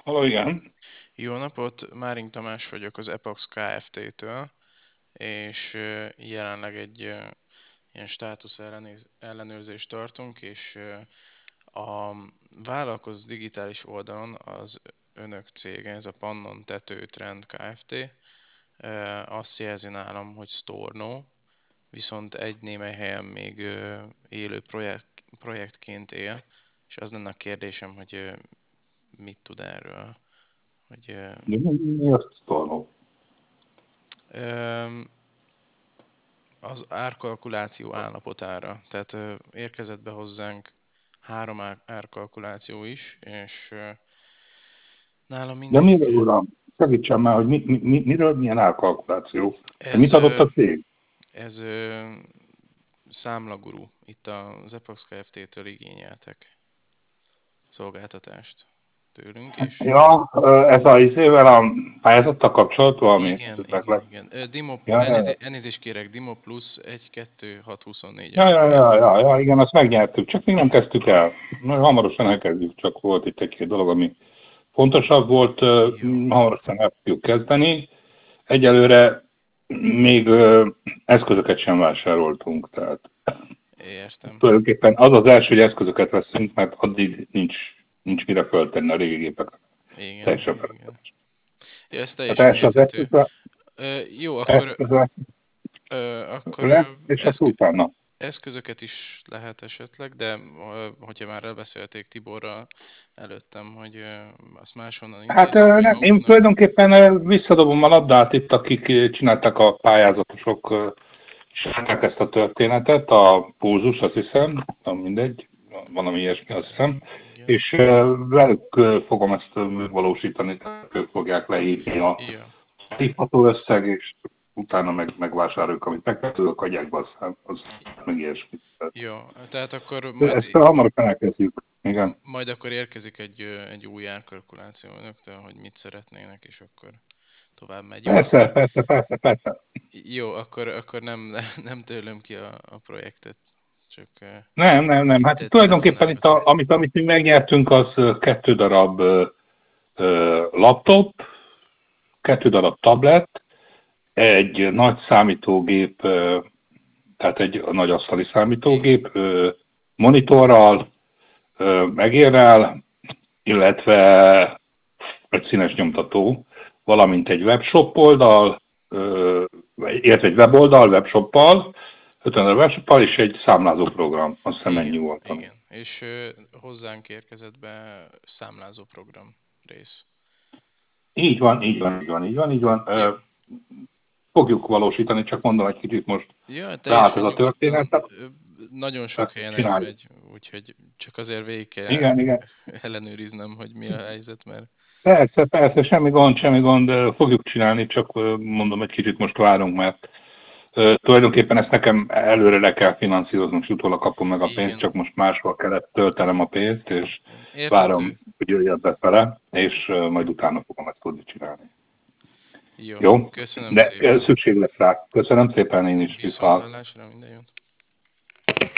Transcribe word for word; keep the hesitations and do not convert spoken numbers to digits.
Halló, igen. Jó napot, Máring Tamás vagyok az Epax Kft-től, és ö, jelenleg egy ö, ilyen státusz ellenéz- ellenőrzést tartunk, és ö, a vállalkozó digitális oldalon az önök cége, ez a Pannon Tetőtrend Kft. ö, Azt jelzi nálam, hogy Storno, viszont egy némely helyen még ö, élő projekt, projektként él, és az lenne a kérdésem, hogy ö, mit tud erről, hogy ö, Mi, mi, mi azt szóló? Öm, az árkalkuláció állapotára. Tehát ö, érkezett be hozzánk három ár- árkalkuláció is, és ö, nálam De mindig miről, uram? Segítsen már, hogy mi, mi, mi, miről, milyen árkalkuláció? De ez, mit adott ö, a cég? ez ö, számlaguru. Itt az Epox Kft-től igényeltek szolgáltatást tőlünk, és Ja, ez a izével a pályázattal kapcsolatban, ami igen, meg igen, lett. igen. Ö, Dimo, Ja, ja, ja, elnézést, elnézést kérek, Dimo Plus egy kettő hat huszonnégyes ja, ja, ja, pályázat. ja, ja, igen, azt megnyertük, csak még nem kezdtük el. Majd hamarosan elkezdjük, csak volt itt egy-két dolog, ami fontosabb volt, ö, Jó, hamarosan el fogjuk kezdeni. Egyelőre még ö, eszközöket sem vásároltunk, tehát értem. tulajdonképpen az az első, hogy eszközöket veszünk, mert addig nincs, nincs mire föltenni a régi gépeket. Igen, Teljesen igen. felesleges. Ja, ez Tehát teljesen első az érthető. eszközre, Ö, jó, akkor, eszközre ö, akkor ö, lesz, és akkor eszk- utána. eszközöket is lehet esetleg, de ö, hogyha már elbeszélték Tiborral előttem, hogy ö, azt máshonnan Hát intézik ö, majd nem, én maguknak. tulajdonképpen ö, visszadobom a labdát itt, akik ö, csinálták a pályázatosok, ö, csinálták ezt a történetet, a pulzus, azt hiszem, nem mindegy, valami ilyesmi, azt hiszem, Igen. és ö, velük ö, fogom ezt ö, megvalósítani, tehát ők fogják leírni a Ja, hívható összeg, és utána meg, megvásároljuk, amit megvetők, adják be, aztán az meg ilyesmi. Tehát jó. Tehát akkor majd, ezt hamarosan elkezdjük. Igen. majd akkor érkezik egy, ö, egy új árkalkuláció önöktől, hogy mit szeretnének, és akkor tovább megy. Jó, Persze, akkor persze, persze, persze. jó, akkor, akkor nem, nem tőlem ki a, a projektet, csak ö, Nem, nem, nem. Hát te, tulajdonképpen itt, a, telefonálgatok. amit, amit mi megnyertünk, az ö, kettő darab ö, ö, laptop, kettő darab tablet, egy nagy számítógép, ö, tehát egy nagy asztali Igen. számítógép, ö, monitorral, ö, megérrel, illetve egy színes nyomtató, valamint egy webshop oldal, ö, illetve egy weboldal, webshoppal, ötven webshoppal, és egy számlázó program. Azt hiszem ennyi Igen, volt. Ami. igen. És ö, hozzánk érkezett be számlázó program rész. Így van, így van, így van, így van, így van. Jó. Ö, fogjuk valósítani, csak mondom egy kicsit most Ja, ráállt ez teljesen a nyugodtan. történet, Ö, Nagyon sok tehát helyen ez csináljuk. megy, úgyhogy csak azért végig kell Igen, igen. ellenőriznem, hogy mi a helyzet, mert Persze, persze, semmi gond, semmi gond, ö, fogjuk csinálni, csak ö, mondom, egy kicsit most várunk, mert ö, tulajdonképpen ezt nekem előre le kell finanszíroznom, és utólag kapom meg a pénzt, igen, csak most máshol kellett töltenem a pénzt, és érthető. várom, hogy jöjjön befele, és ö, majd utána fogom ezt tudni csinálni. Jó, Jó? köszönöm De ö, szépen. szükség lesz rá. Köszönöm szépen én is, Viszont viszont. hallásra, minden jót.